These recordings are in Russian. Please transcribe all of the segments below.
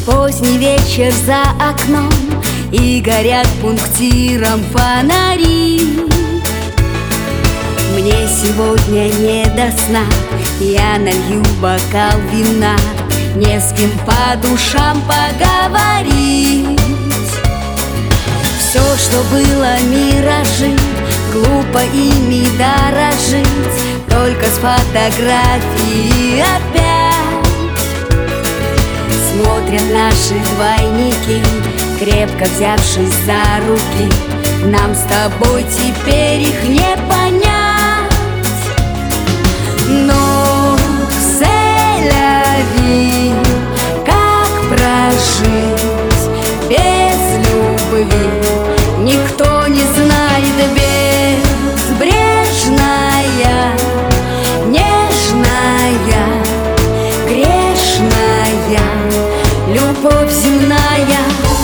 Поздний вечер за окном, и горят пунктиром фонари. Мне сегодня не до сна, я налью бокал вина, не с кем по душам поговорить. Все, что было миражи, глупо ими дорожить, только с фотографии опять смотрят наши двойники, крепко взявшись за руки. Нам с тобой теперь их не понять. Но c'est-la-vie, как прожить без любви, никто не знает. Безбрежная, нежная, грешная любовь земная,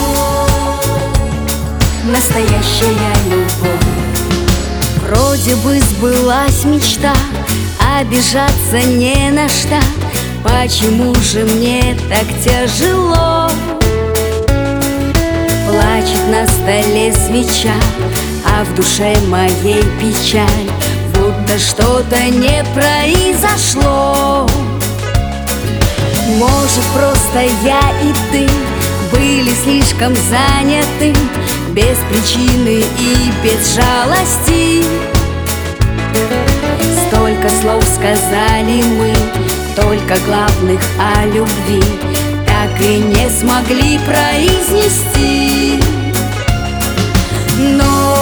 настоящая любовь. Вроде бы сбылась мечта, обижаться не на что. Почему же мне так тяжело? Плачет на столе свеча, а в душе моей печаль, будто что-то не произошло. Может, просто я и ты были слишком заняты, без причины и без жалости. Столько слов сказали мы, только главных о любви так и не смогли произнести. Но